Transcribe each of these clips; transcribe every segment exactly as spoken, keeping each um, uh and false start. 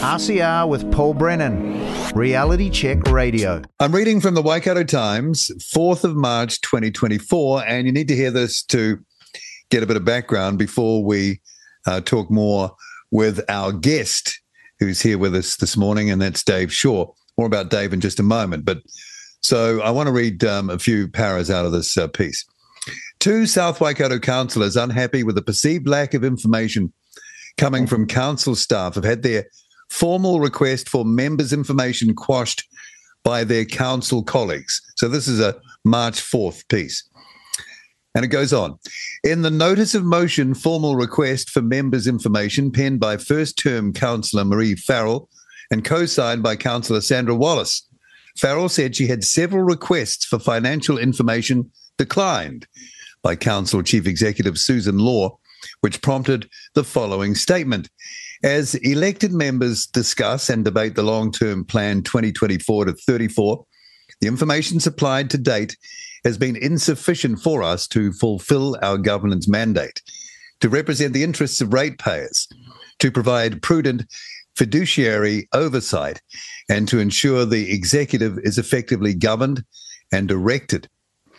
R C R with Paul Brennan, Reality Check Radio. I'm reading from the Waikato Times, fourth of March, twenty twenty-four, and you need to hear this to get a bit of background before we uh, talk more with our guest who's here with us this morning, and that's Dave Shaw. More about Dave in just a moment. But so I want to read um, a few paras out of this uh, piece. Two South Waikato councillors unhappy with the perceived lack of information coming from council staff have had their formal request for members' information quashed by their council colleagues. So this is a March fourth piece. And it goes on. In the notice of motion formal request for members' information penned by first-term councillor Marie Farrell and co-signed by councillor Sandra Wallace, Farrell said she had several requests for financial information declined by Council Chief Executive Susan Law, which prompted the following statement. As elected members discuss and debate the long-term plan twenty twenty-four to thirty-four, the information supplied to date has been insufficient for us to fulfill our governance mandate, to represent the interests of ratepayers, to provide prudent fiduciary oversight, and to ensure the executive is effectively governed and directed.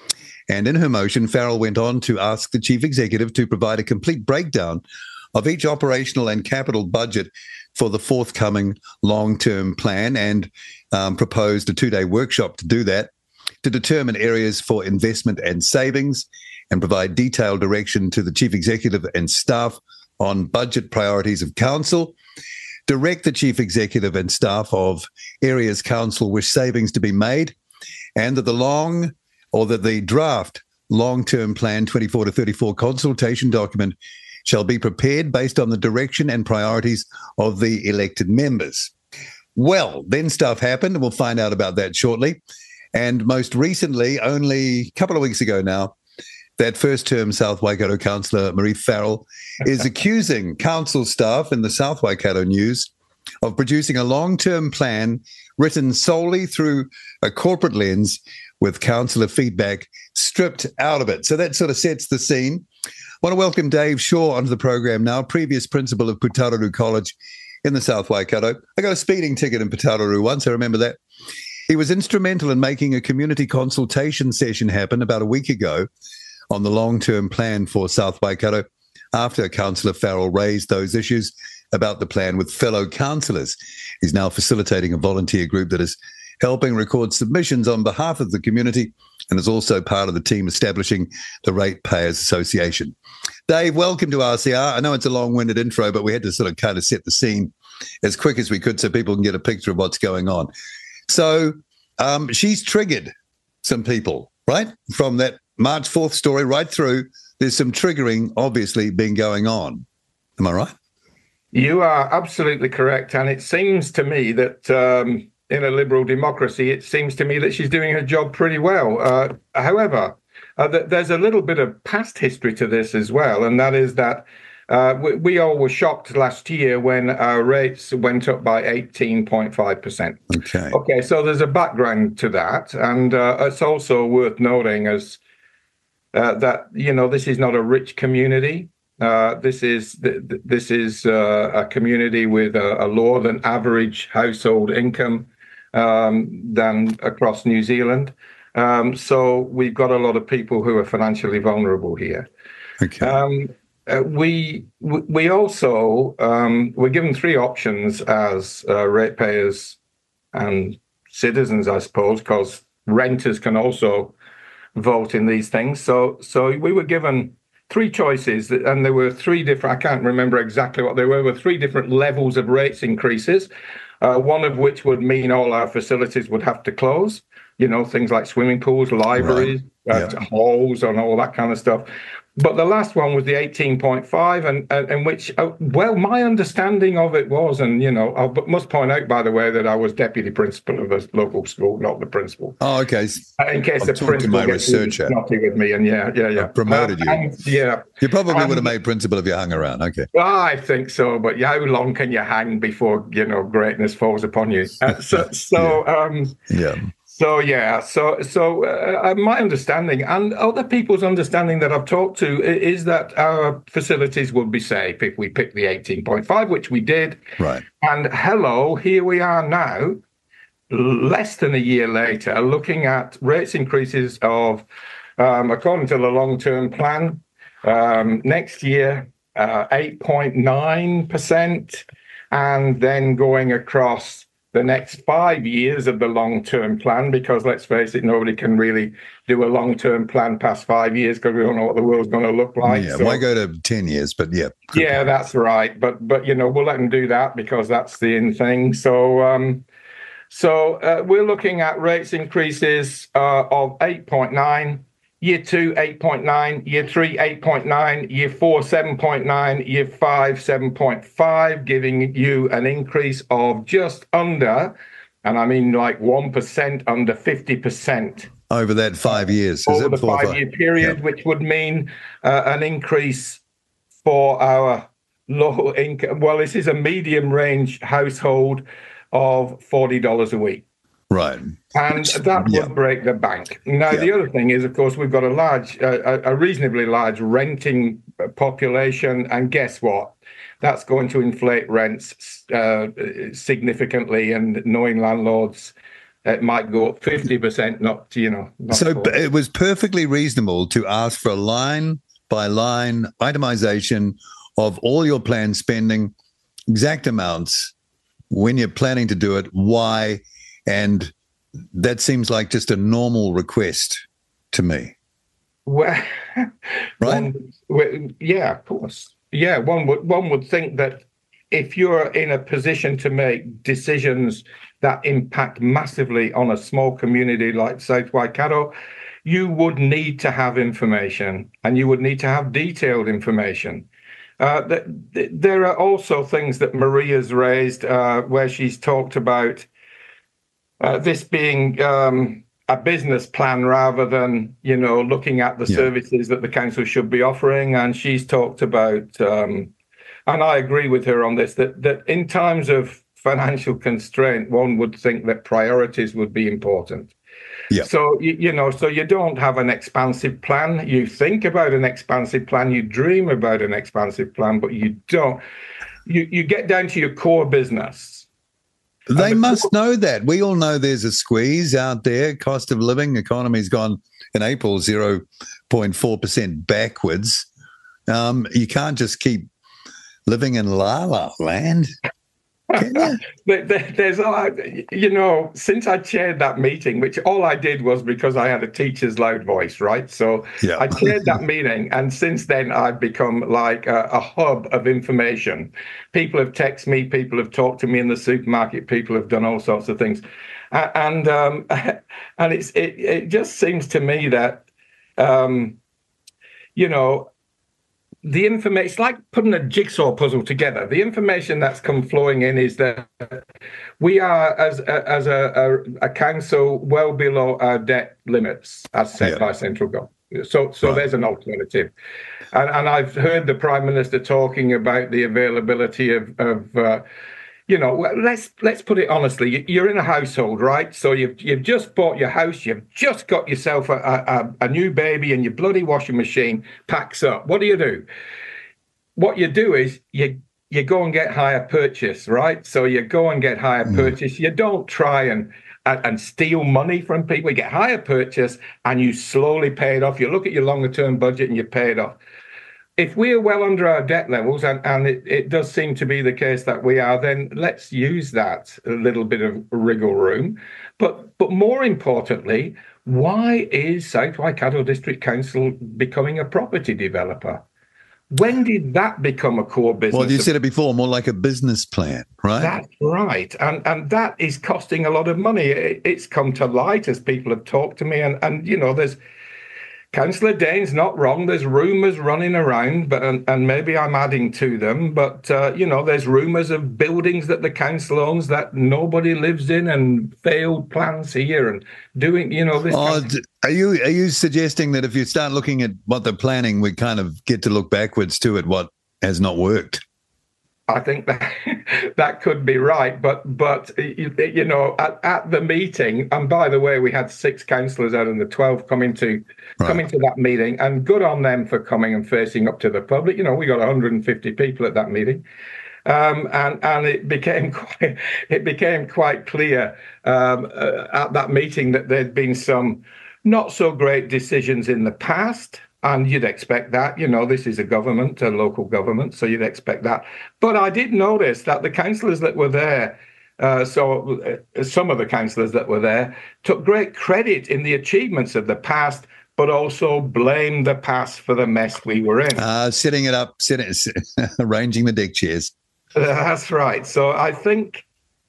And in her motion, Farrell went on to ask the chief executive to provide a complete breakdown of each operational and capital budget for the forthcoming long-term plan, and um, proposed a two-day workshop to do that, to determine areas for investment and savings, and provide detailed direction to the chief executive and staff on budget priorities of council, direct the chief executive and staff of areas council wish savings to be made, and that the long or that the draft long-term plan twenty-four to thirty-four consultation document shall be prepared based on the direction and priorities of the elected members. Well, then stuff happened, and we'll find out about that shortly. And most recently, only a couple of weeks ago now, that first-term South Waikato councillor Marie Farrell is accusing council staff in the South Waikato News of producing a long-term plan written solely through a corporate lens with councillor feedback stripped out of it. So that sort of sets the scene. I want to welcome Dave Shaw onto the program now, previous principal of Putaruru College in the South Waikato. I got a speeding ticket in Putaruru once, I remember that. He was instrumental in making a community consultation session happen about a week ago on the long-term plan for South Waikato after Councillor Farrell raised those issues about the plan with fellow councillors. He's now facilitating a volunteer group that is helping record submissions on behalf of the community and is also part of the team establishing the Ratepayers Association. Dave, welcome to R C R. I know it's a long-winded intro, but we had to sort of kind of set the scene as quick as we could so people can get a picture of what's going on. So um, she's triggered some people, right? From that March fourth story right through, there's some triggering obviously been going on. Am I right? You are absolutely correct. And it seems to me that um, in a liberal democracy, it seems to me that she's doing her job pretty well. Uh, however, uh, th- there's a little bit of past history to this as well. And that is that uh, we, we all were shocked last year when our rates went up by eighteen point five percent. Okay. Okay, so there's a background to that. And uh, it's also worth noting as uh, that, you know, this is not a rich community. Uh, this is th- th- this is uh, a community with a, a lower than average household income um, than across New Zealand. Um, so we've got a lot of people who are financially vulnerable here. Okay. Um, uh, we we also um, we're given three options as uh, ratepayers and citizens, I suppose, because renters can also vote in these things. So so we were given three choices, and there were three different, I can't remember exactly what they were, were three different levels of rates increases, uh, one of which would mean all our facilities would have to close, you know, things like swimming pools, libraries, right. uh, yeah. halls, and all that kind of stuff. But the last one was the eighteen point five, and, and, and which, uh, well, my understanding of it was, and, you know, I must point out, by the way, that I was deputy principal of a local school, not the principal. Oh, okay. In case I'm the principal gets snotty with me, and yeah, yeah, yeah. I promoted um, you. And, yeah. You probably um, would have made principal if you hung around. Okay. I think so, but how long can you hang before, you know, greatness falls upon you? Uh, so, so, yeah. um, yeah. So yeah, so so uh, my understanding and other people's understanding that I've talked to is that our facilities would be safe if we picked the eighteen point five, which we did. Right. And hello, here we are now, less than a year later, looking at rates increases of, um, according to the long-term plan, um, next year uh, eight point nine percent, and then going across the next five years of the long-term plan, because let's face it, nobody can really do a long-term plan past five years because we don't know what the world's going to look like. Yeah, so, why go to ten years? But yeah. yeah, that's right. But, but you know, we'll let them do that because that's the in thing. So, um, so uh, we're looking at rates increases uh, of eight point nine, year two, eight point nine, year three, eight point nine, year four, seven point nine, year five, seven point five, giving you an increase of just under, and I mean like one percent under fifty percent. Over that five years. Is Over it the four, five-year five? period, Yep. which would mean uh, an increase for our low income. Well, this is a medium range household of forty dollars a week. Right. And that Yeah. would break the bank. Now, Yeah. the other thing is, of course, we've got a large, uh, a reasonably large renting population. And guess what? That's going to inflate rents uh, significantly. And knowing landlords, it might go up fifty percent, not, you know. Not So forty. it was perfectly reasonable to ask for a line by line itemization of all your planned spending, exact amounts, when you're planning to do it, why, and that seems like just a normal request to me. Well, Right? one, well, yeah, of course. Yeah, one would one would think that if you're in a position to make decisions that impact massively on a small community like South Waikato, you would need to have information, and you would need to have detailed information. Uh, th- th- there are also things that Maria's raised uh, where she's talked about uh, this being um, a business plan rather than, you know, looking at the Yeah. services that the council should be offering. And she's talked about, um, and I agree with her on this, that, that in times of financial constraint, one would think that priorities would be important. Yeah. So, you, you know, so you don't have an expansive plan. You think about an expansive plan, you dream about an expansive plan, but you don't. You, you get down to your core business. They the must core- know that. We all know there's a squeeze out there. Cost of living, economy's gone in April zero point four percent backwards. Um, you can't just keep living in la la land. Can you? There- there- There's, uh, you know, since I chaired that meeting, which all I did was because I had a teacher's loud voice, right? So Yeah. I chaired that meeting, and since then I've become like a, a hub of information. People have texted me, people have talked to me in the supermarket, people have done all sorts of things, A- and um, and it's it, it just seems to me that, um, you know. The information, it's like putting a jigsaw puzzle together. The information that's come flowing in is that we are, as a, as a, a, a council, well below our debt limits as set Yeah. by central government. So, so Right. there's an alternative. And, and I've heard the Prime Minister talking about the availability of, of uh, you know, well, let's let's put it honestly. You- You're in a household, right? So you've you've just bought your house. You've just got yourself a, a, a new baby, and your bloody washing machine packs up. What do you do? What you do is you you go and get hire purchase, right? So you go and get hire purchase. You don't try and and, and steal money from people. You get hire purchase, and you slowly pay it off. You look at your longer term budget, and you pay it off. If we are well under our debt levels, and, and it, it does seem to be the case that we are, then let's use that a little bit of wriggle room. But but more importantly, why is South Waikato District Council becoming a property developer? When did that become a core business? Well, you of- said it before, more like a business plan, right? That's right. And and that is costing a lot of money. It, it's come to light as people have talked to me. And, and you know, there's Councillor Dane's not wrong. There's rumours running around, but and, and maybe I'm adding to them. But uh, you know, there's rumours of buildings that the council owns that nobody lives in, and failed plans here, and doing you know this. Oh, kind of- d- are you are you suggesting that if you start looking at what they're planning, we kind of get to look backwards too at what has not worked? I think that that could be right, but but you, you know, at, at the meeting, and by the way, we had six councillors out of the twelve coming to right. coming to that meeting, and good on them for coming and facing up to the public. You know, we got one hundred fifty people at that meeting, um, and and it became quite it became quite clear um, uh, at that meeting that there'd been some not so great decisions in the past. And you'd expect that, you know, this is a government, a local government, so you'd expect that. But I did notice that the councillors that were there, uh, so uh, some of the councillors that were there, took great credit in the achievements of the past, but also blamed the past for the mess we were in. Uh, setting it up, setting, arranging the deck chairs. That's right. So I think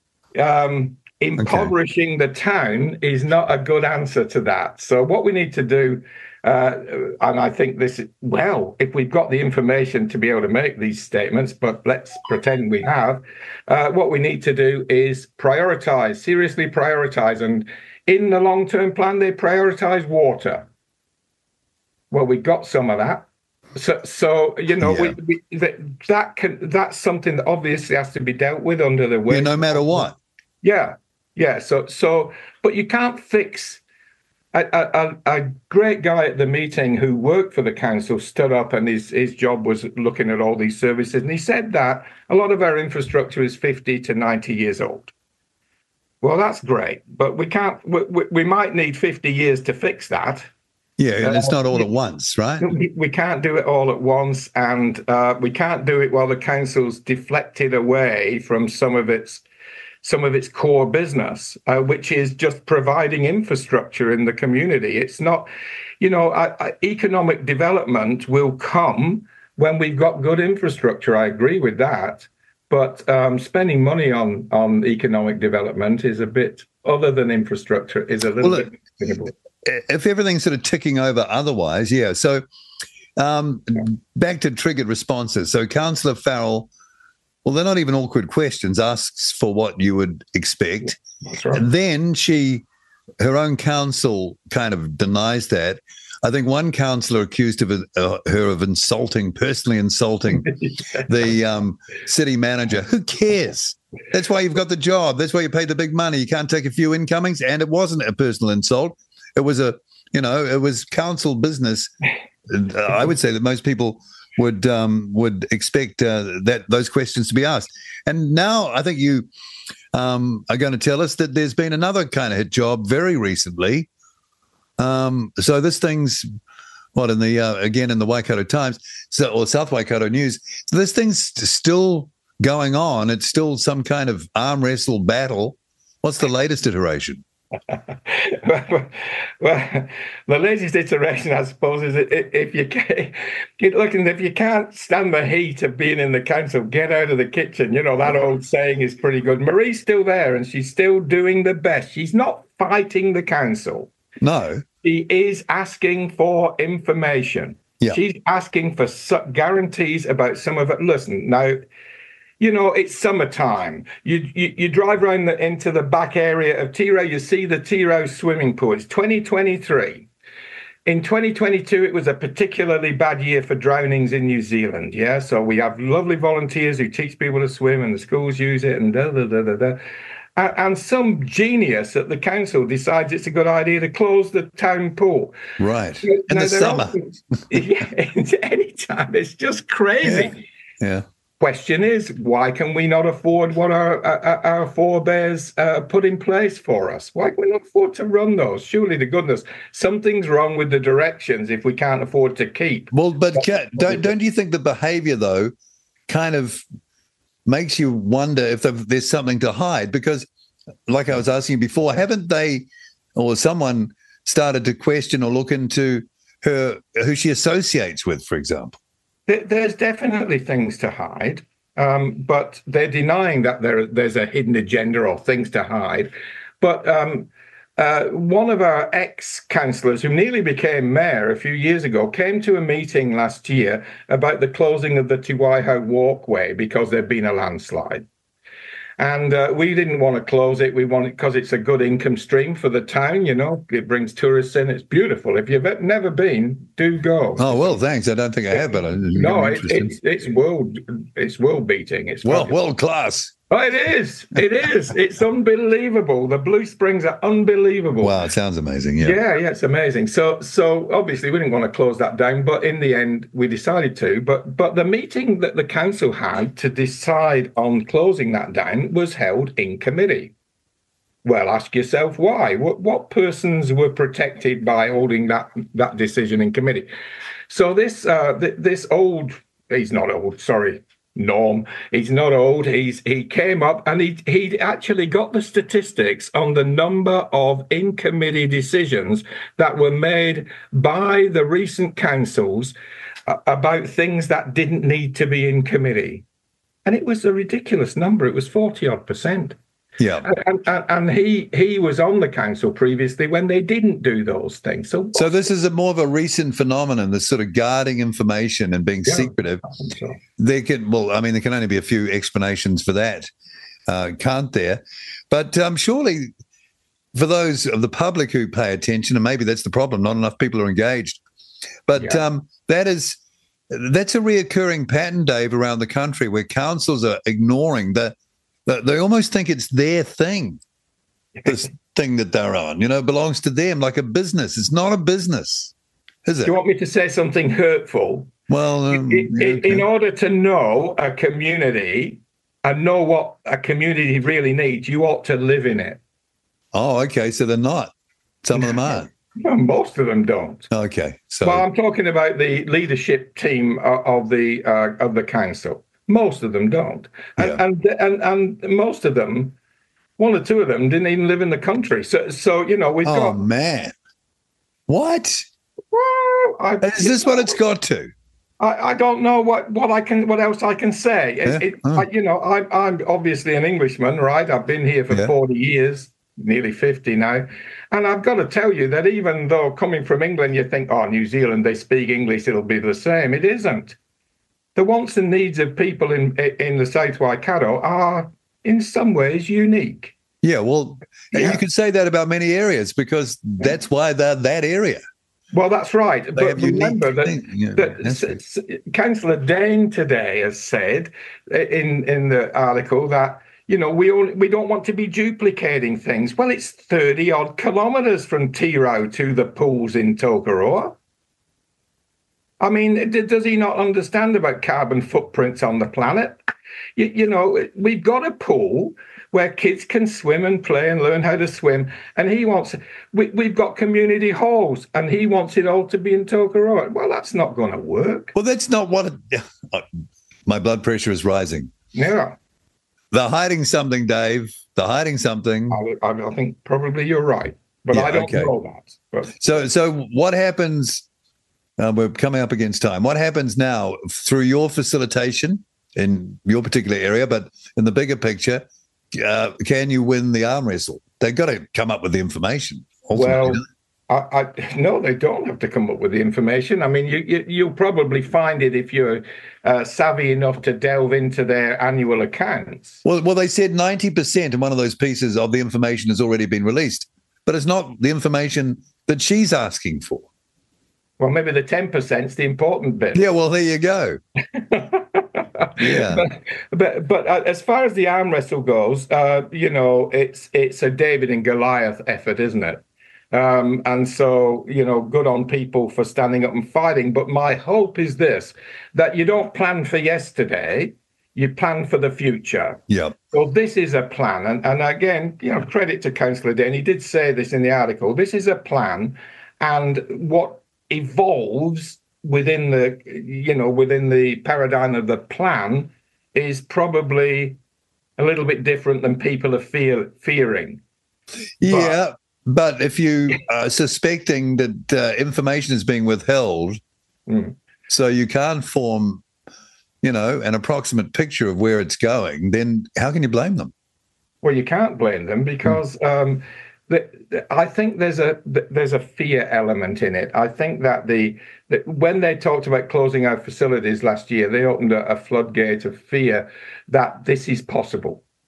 um, impoverishing okay. the town is not a good answer to that. So what we need to do, Uh, and I think this is, well, if we've got the information to be able to make these statements, but let's pretend we have, uh, what we need to do is prioritize, seriously prioritize. And in the long-term plan, they prioritize water. Well, we got some of that. So, so you know, yeah. we, we, that, that can, that's something that obviously has to be dealt with under the way. Yeah, no matter what. Yeah, yeah. So, so, but you can't fix. A, a, a great guy at the meeting who worked for the council stood up, and his, his job was looking at all these services. And he said that a lot of our infrastructure is fifty to ninety years old. Well, that's great, but we can't, we, we might need fifty years to fix that. Yeah, and it's not all at once, right? We, we can't do it all at once, and uh, we can't do it while the council's deflected away from some of its some of its core business, uh, which is just providing infrastructure in the community. It's not, you know, I, I, economic development will come when we've got good infrastructure. I agree with that. But um, spending money on, on economic development is a bit, other than infrastructure, is a little well, bit sustainable. If everything's sort of ticking over otherwise, yeah. So um, yeah. back to triggered responses. So Councillor Farrell, well, they're not even awkward questions, asks for what you would expect. That's right. And then she, her own council kind of denies that. I think one councillor accused of uh, her of insulting, personally insulting the um, city manager. Who cares? That's why you've got the job. That's why you pay the big money. You can't take a few incomings. And it wasn't a personal insult. It was a, you know, it was council business. I would say that most people would um, would expect uh, that those questions to be asked. And now I think you um, are going to tell us that there's been another kind of hit job very recently. Um, so this thing's, what, in the, uh, again, in the Waikato Times, so, or South Waikato News, so this thing's still going on. It's still some kind of arm wrestle battle. What's the latest iteration? well, well, the latest iteration, I suppose, is if you can't, looking, if you can't stand the heat of being in the council, get out of the kitchen. You know, that old saying is pretty good. Marie's still there, and she's still doing the best. She's not fighting the council. No. She is asking for information. Yeah. She's asking for guarantees about some of it. Listen, now, you know, it's summertime. You you, you drive around the, into the back area of T Row, you see the T Row swimming pool. It's twenty twenty-three. In twenty twenty-two, it was a particularly bad year for drownings in New Zealand, yeah? So we have lovely volunteers who teach people to swim, and the schools use it, and da, da, da, da, da. And some genius at the council decides it's a good idea to close the town pool. Right. In now, the summer. Always, yeah, any time. It's just crazy. Yeah. yeah. Question is, why can we not afford what our our, our forebears uh, put in place for us? Why can we not afford to run those? Surely, to goodness, something's wrong with the directions if we can't afford to keep. Well, but Kat, don't, don't you think the behaviour, though, kind of makes you wonder if there's something to hide? Because, like I was asking you before, haven't they or someone started to question or look into her, who she associates with, for example? There's definitely things to hide, um, but they're denying that there, there's a hidden agenda or things to hide. But um, uh, one of our ex-councillors, who nearly became mayor a few years ago, came to a meeting last year about the closing of the Te Waiho walkway because there'd been a landslide. And uh, we didn't want to close it. We wanted because it's a good income stream for the town. You know, it brings tourists in. It's beautiful. If you've never been, do go. Oh well, thanks. I don't think I have, but I, no, it, it's it's world it's world beating. It's well world class. Oh, it is. It is. It's unbelievable. The Blue Springs are unbelievable. Wow, it sounds amazing. Yeah. Yeah, yeah, it's amazing. So, so obviously we didn't want to close that down, but in the end we decided to. But, but the meeting that the council had to decide on closing that down was held in committee. Well, ask yourself why. What, what persons were protected by holding that that decision in committee? So this uh, th- this old, he's not old, sorry. Norm, he's not old. He's he came up and he he actually got the statistics on the number of in committee decisions that were made by the recent councils uh, about things that didn't need to be in committee, and it was a ridiculous number. It was forty odd percent. Yeah, and, and and he he was on the council previously when they didn't do those things. So so this is a more of a recent phenomenon, this sort of guarding information and being yeah, secretive. I think so. There can well, I mean, there can only be a few explanations for that, uh, can't there? But um, surely, for those of the public who pay attention, and maybe that's the problem, not enough people are engaged. But Yeah. um, that is that's a reoccurring pattern, Dave, around the country where councils are ignoring the. They almost think it's their thing, this thing that they're on, you know, belongs to them like a business. It's not a business, is it? Do you want me to say something hurtful? Well, um, in, yeah, okay. in order to know a community and know what a community really needs, you ought to live in it. Oh, okay. So they're not. Some of them aren't. Well, most of them don't. Okay. So, Well, I'm talking about the leadership team uh, of the uh, of the council. Most of them don't, and, Yeah. and and and most of them, one or two of them, didn't even live in the country. So, so you know, we've oh got. man, what Well, I, is this? What it's got to? I, I don't know what, what I can what else I can say. It, Yeah. it, Oh. I, you know, I'm I'm obviously an Englishman, right? I've been here for Yeah. forty years, nearly fifty now, and I've got to tell you that even though coming from England, you think, oh, New Zealand, they speak English, it'll be the same. It isn't. The wants and needs of people in in the South Waikato are in some ways unique. Yeah. Well, Yeah. you could say that about many areas because that's why they're that area. Well, that's right. They But have unique remember that, thing- yeah, that that's S- S- Councillor Dane today has said in, in the article that, you know, we all, we don't want to be duplicating things. Well, it's thirty odd kilometres from Tiro to the pools in Tokoroa. I mean, d- does he not understand about carbon footprints on the planet? You, you know, we've got a pool where kids can swim and play and learn how to swim. And he wants, we, we've got community halls and he wants it all to be in Tokoroa. Well, that's not going to work. Well, that's not what. It, my blood pressure is rising. Yeah, They're hiding something, Dave. They're hiding something. I, I, I think probably you're right, but Yeah, I don't okay. know that. But So, so what happens? Uh, we're coming up against time. What happens now through your facilitation in your particular area, but in the bigger picture, uh, can you win the arm wrestle? They've got to come up with the information. well, ultimately. I, I no, they don't have to come up with the information. I mean, you, you you'll probably find it if you're uh, savvy enough to delve into their annual accounts. well, well, they said ninety percent in one of those pieces of the information has already been released, but it's not the information that she's asking for. Well, maybe the ten percent's the important bit. Yeah, well, there you go. Yeah. But but, but uh, as far as the arm wrestle goes, uh, you know, it's it's a David and Goliath effort, isn't it? Um, and so, you know, good on people for standing up and fighting. But my hope is this, that you don't plan for yesterday, you plan for the future. Yeah. So this is a plan. And, and again, you know, credit to Councillor Dane. He did say this in the article. This is a plan. And what evolves within the, you know, within the paradigm of the plan is probably a little bit different than people are fear, fearing. Yeah. But if you are suspecting that uh, information is being withheld, Mm. so you can't form, you know, an approximate picture of where it's going, then how can you blame them? Well, you can't blame them because um, the, the, I think there's a there's a fear element in it. I think that the that when they talked about closing our facilities last year, they opened a, a floodgate of fear that this is possible.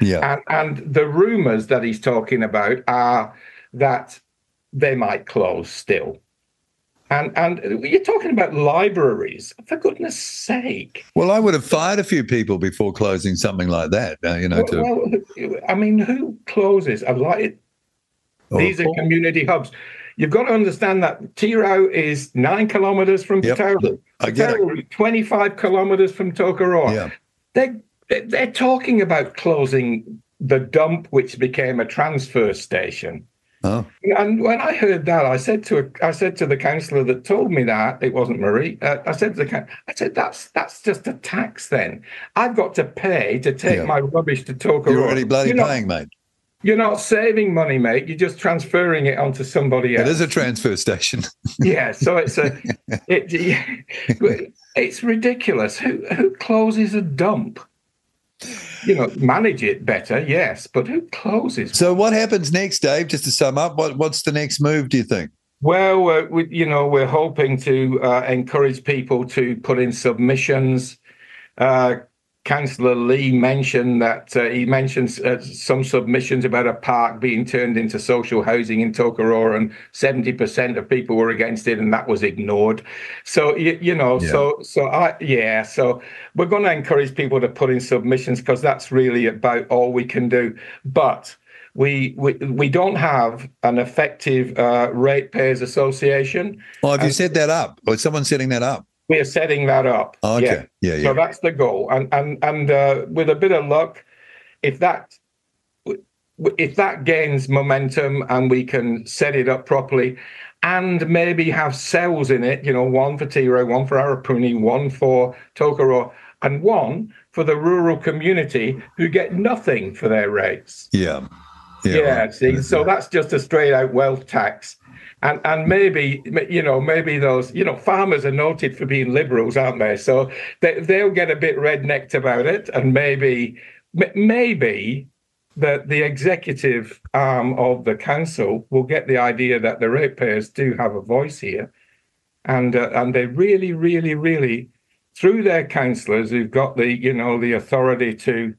Yeah. And, and the rumours that he's talking about are that they might close still. And and you're talking about libraries, for goodness sake. Well, I would have fired a few people before closing something like that, uh, you know. Well, to... well, I mean, who closes a li- These are community hubs. You've got to understand that Tirau is nine kilometres from Yep. Pataru. I get it. Pataru is twenty-five kilometres from Tokoroa. Yeah. They're, they're talking about closing the dump, which became a transfer station. Oh. And when I heard that, I said to a, I said to the councillor that told me that, it wasn't Marie. Uh, I said to the I said that's that's just a tax. Then I've got to pay to take Yeah. my rubbish to Tokoroa. You're already bloody You're not- paying, mate. You're not saving money, mate. You're just transferring it onto somebody else. It is a transfer station. Yeah, so it's a, it, it's ridiculous. Who who closes a dump? You know, manage it better, yes, but who closes? So what happens next, Dave? Just to sum up, what what's the next move, do you think? Well, uh, we, you know, we're hoping to uh, encourage people to put in submissions. Uh, Councillor Lee mentioned that uh, he mentions uh, some submissions about a park being turned into social housing in Tokoroa, and seventy percent of people were against it, and that was ignored. So you, you know, Yeah. so so I yeah, so we're going to encourage people to put in submissions because that's really about all we can do. But we we we don't have an effective uh, ratepayers association. Well, have you And- set that up? Or is someone setting that up? We are setting that up. Oh, okay. Yeah, yeah. So that's the goal, and and and uh, with a bit of luck, if that if that gains momentum and we can set it up properly, and maybe have cells in it, you know, one for Tirau, one for Arapuni, one for Tokoroa, and one for the rural community who get nothing for their rates. Yeah. Yeah. Yeah, right. see, so that's just a straight out wealth tax. And and maybe, you know, maybe those, you know, farmers are noted for being liberals, aren't they? So they, they'll get a bit rednecked about it. And maybe, m- maybe the, the executive arm of the council will get the idea that the ratepayers do have a voice here. And, uh, and they really, really, really, through their councillors who've got the, you know, the authority to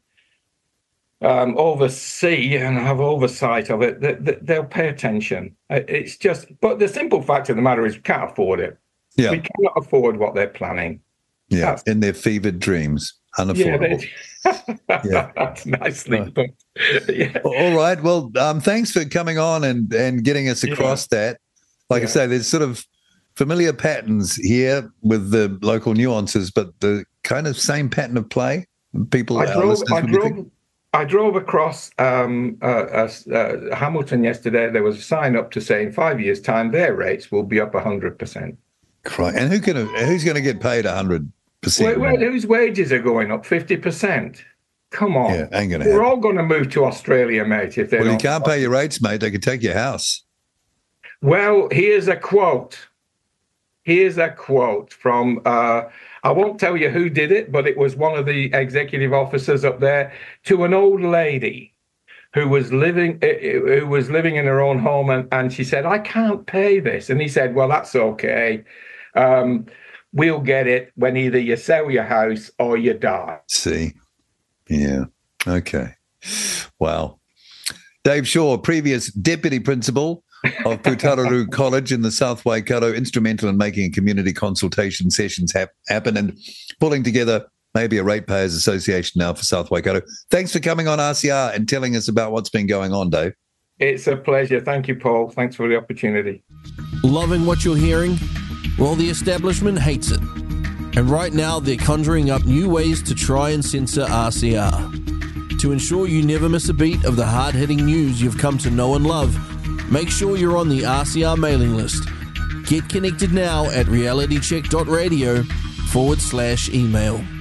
Um, oversee and have oversight of it, that, that they'll pay attention. Uh, It's just, but the simple fact of the matter is we can't afford it. Yeah. We cannot afford what they're planning. Yeah. That's- In their fevered dreams. Yeah, Unaffordable. they, Yeah. that's nicely Right. put. Yeah. All right. Well, um, thanks for coming on and, and getting us across that. Like I Yeah. say, there's sort of familiar patterns here with the local nuances, but the kind of same pattern of play. People, I our drove, listeners I would be drove, thinking- I drove across um, uh, uh, uh, Hamilton yesterday. There was a sign up to say in five years' time their rates will be up one hundred percent. Cry. And who can who's going to get paid one hundred percent? Well, whose wages are going up fifty percent? Come on. Yeah, ain't gonna We're happen. all going to move to Australia, mate, if they're Well, you not. can't pay your rates, mate. They could take your house. Well, here's a quote. Here's a quote from, uh, I won't tell you who did it, but it was one of the executive officers up there, to an old lady who was living who was living in her own home, and, and she said, I can't pay this. And he said, well, that's okay. Um, we'll get it when either you sell your house or you die. See? Yeah. Okay. Wow. Dave Shaw, previous deputy principal of Putaru College in the South Waikato, instrumental in making community consultation sessions hap- happen and pulling together maybe a ratepayers association now for South Waikato. Thanks for coming on R C R and telling us about what's been going on, Dave. It's a pleasure. Thank you, Paul. Thanks for the opportunity. Loving what you're hearing? Well, the establishment hates it. And right now, they're conjuring up new ways to try and censor R C R. To ensure you never miss a beat of the hard-hitting news you've come to know and love, make sure you're on the R C R mailing list. Get connected now at realitycheck.radio forward slash email.